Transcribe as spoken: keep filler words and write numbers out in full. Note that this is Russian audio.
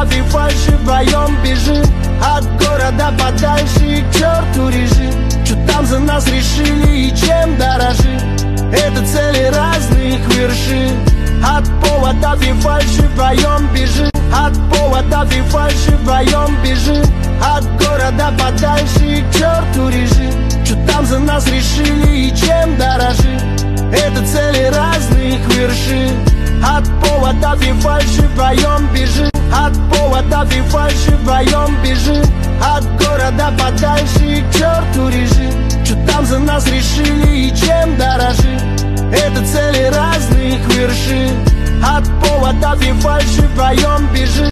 поводов и фальши вдвоем бежим. От города подальше, к черту режим. Чё там за нас решили и чем дорожим? Это цели разных вершин. От поводов и фальши вдвоем бежим. От поводов и фальши вдвоем бежим. От города подальше, к черту режим. Чё там за нас решили и чем дорожим? Это цели разных вершин. От поводов и фальши вдвоем бежим. От поводов и фальши вдвоем бежим. От города подальше, к черту режим. Чё там за нас решили и чем дорожим? Это цели разных вершин. От поводов и фальши вдвоем бежим.